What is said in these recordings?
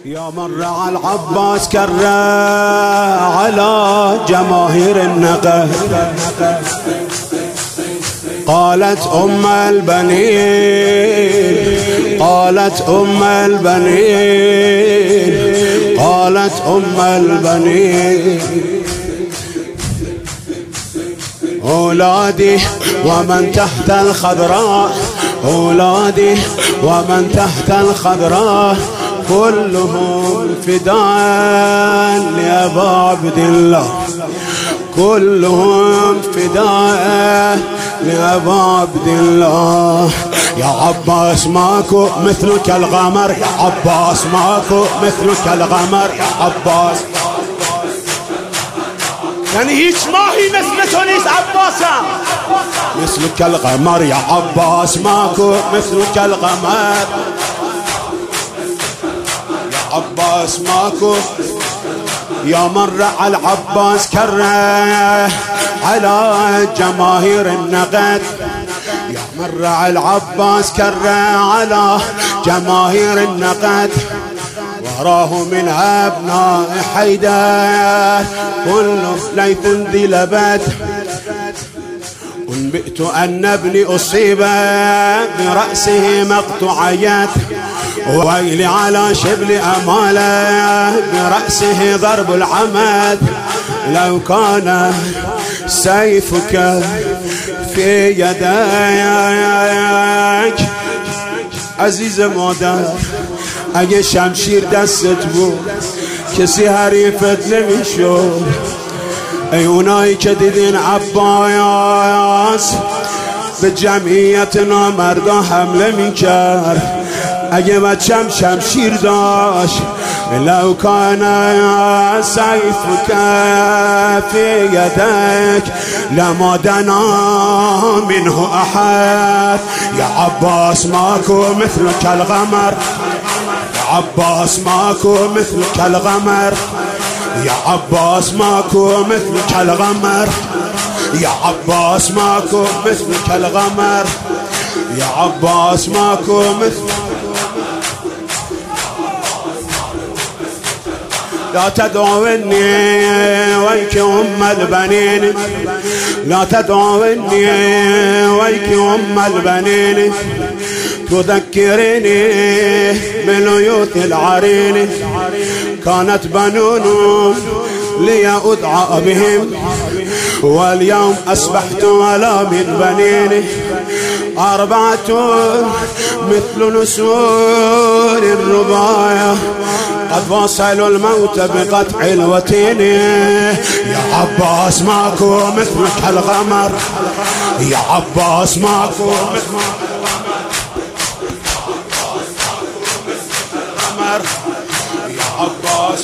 يا من رعى العباس كره على جماهير النقد. قالت أم البنين، قالت أم البنين، قالت أم البنين أولادي ومن تحت الخضراء، أولادي ومن تحت الخضراء كلهم فداء لأبا عبد الله، كلهم فداء لأبا عبد الله. يا عباس ماكو مثلك الغمر، يا عباس ماكو مثلك الغمر، يا عباس. یعنی هیچ ماهی مثل تو نیست عباسم، مثلك الغمر يا عباس ماكو مثلك الغمر، يا عباس ماكو. يا من رعى العباس كره على جماهير النقد، يا من رعى العباس كره على جماهير النقد. وراه من أبناء حيدر كل ليث ذي لبد. أنبئت أن ابني أصيب برأسه مقطوعيات، ويلي على شبل أماله برأسه ضرب العمد. لو كان سيفك في يديك عزيز مادر، اگه شمشیر دستت بود کسی حریفت نمیشد. ای اونایی که دیدین عباس به جمعیت نامردا حمله میکرد، اگه بچم شمشیر داشت لو کان سیفک فی یدک لما دنا منه احد. یا عباس ماکو مثلک الغمر، عباس ماكو مثلك الغمر، يا عباس ماكو مثلك الغمر، يا عباس ماكو مثلك الغمر، يا عباس ماكو مثلك. لا تدعوني ويك أم البنين، لا تدعوني ويك أم البنين، تذكرني بليوث العرين. كانت بنون لي أدعى بهم، واليوم أصبحت ولا من بنين. أربعة مثل نسور الرباية قد وصلوا الموت بقطع الوتين. يا عباس ماكو مثلك الغمر، يا عباس ماكو مثلك الغمر، يا عباس،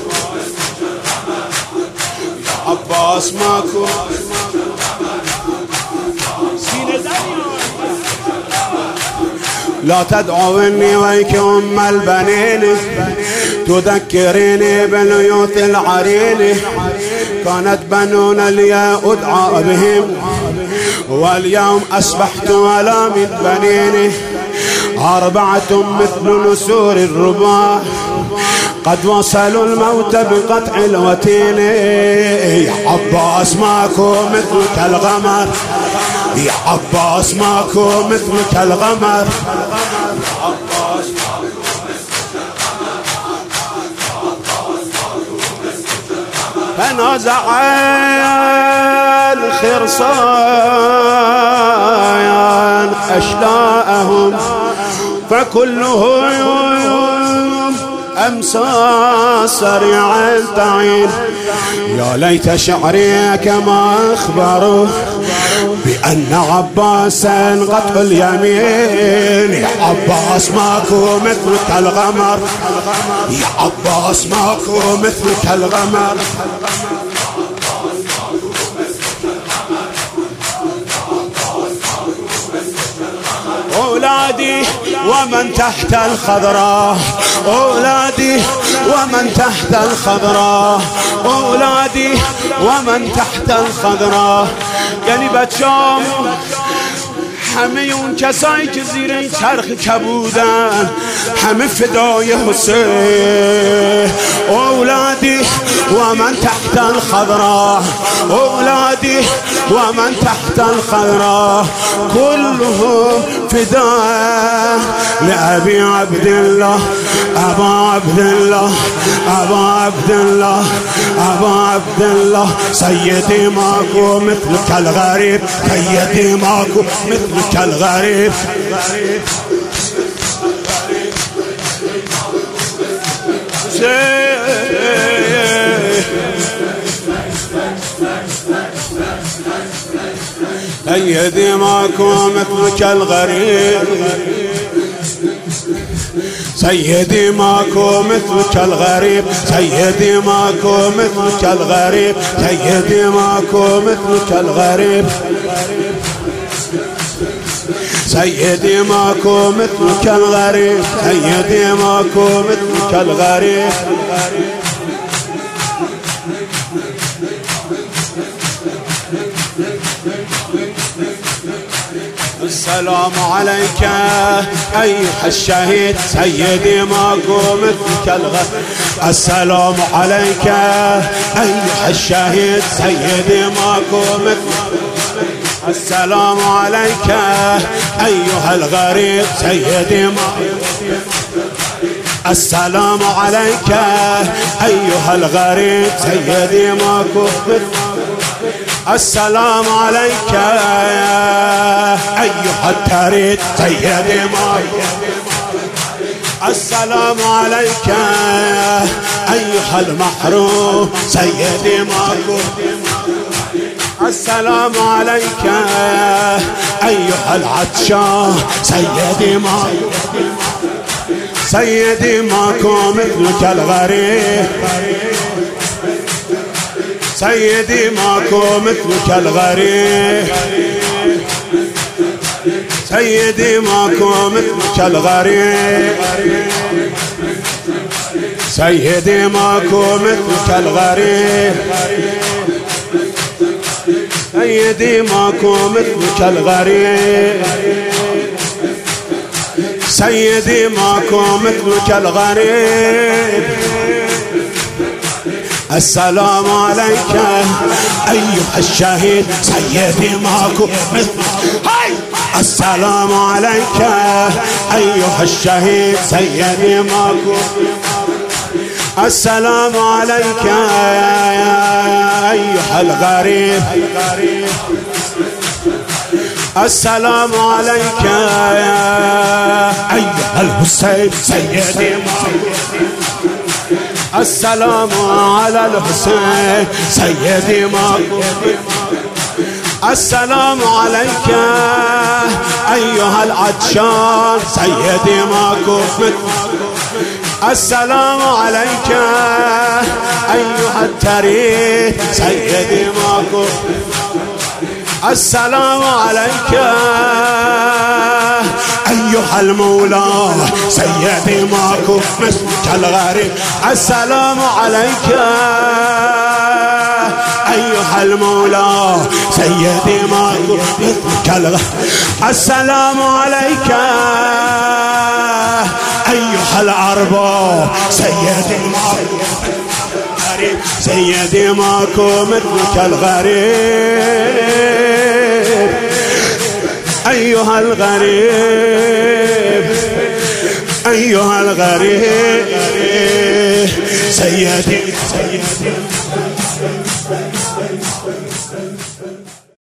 يا عباس ماكو. لا تدعوني ويك أم البنين، تذكريني بليوث العرين. كانت بنون لي أدعى بهم، واليوم أصبحت ولا من بنين. أربعة مثل نسور الرباح قد وصلوا الموت بقطع الوتين. يا عباس ماكو مثلك الغمر، يا عباس ماكو مثلك الغمر، يا عباس. فنازع الخرصان أشلاءهم فكلهم أمسى سريعا تعين. يا ليت شعري كما أخبروا بأن عباسا قطع اليمين. يا عباس ماكو مثلك الغمر، يا عباس ماكو مثلك الغمر. أولادي ومن تحت الخضراء، أولادي ومن تحت الخضراء، أولادي ومن تحت الخضراء. يعني بچام همه اون کسایی که زیر این چرخ کبودن همه فدای حسین. اولادی و من تحت الخضراء، اولادی و من تحت الخضراء كلهم فداء لأبي عبد الله، أبا عبد الله، أبا عبد الله، أبا عبد الله. سيدي ماكو مثلك الغريب، سيدي ماكو مثلك الغريب. سيدي ماكو مثلك الغريب، سيدي ماكو مثلك الغريب، سيدي ماكو مثلك الغريب، سيدي ماكو مثلك الغريب، سيدي ماكو مثلك الغريب، سيدي ماكو مثلك الغريب. السلام عليك أيها الشهيد، سيدي ماكو مثلك الغريب. السلام عليك أيها الشهيد، سيدي ماكو مثلك. السلام عليك أيها الغريب، سيدي ماكو. السلام عليك أيها الغريب، سيدي ماكو. السلام عليك أيها التريد، سيدي ماكو. السلام عليك أيها المحروم، سيدي ماكو. السلام عليك أيها العطشان، سيدي ماكو. سيدي ماكو مثلك الغريب، سيدي ماكو مثلك الغريب، سيدي ماكو مثلك الغريب، سيدي ماكو مثلك الغريب، سيدي ماكو مثلك الغريب، سيدي ماكو مثلك الغريب. السلام عليك أيها الشهيد، سيدي ماكو مثلك. السلام عليك أيها الشهيد، سيدي ماكو. السلام عليك أيها الغريب، السلام عليك أيها الحسين، سيدي ماكو. السلام على الحسين، سيدي ماكو. السلام عليك أيها العطشان، سيدي ماكو. السلام عليك أيها التريد، سيدي ماكو. السلام عليك أيها المولى، سيدي ماكو مثلك الغريب. السلام عليك أيها المولى، سيدي ماكو مثلك الغريب. السلام عليك أيها الأرباب، سيدي ماكو. سيدي ماكو مثلك الغريب، أيها الغريب، أيها الغريب. سيدي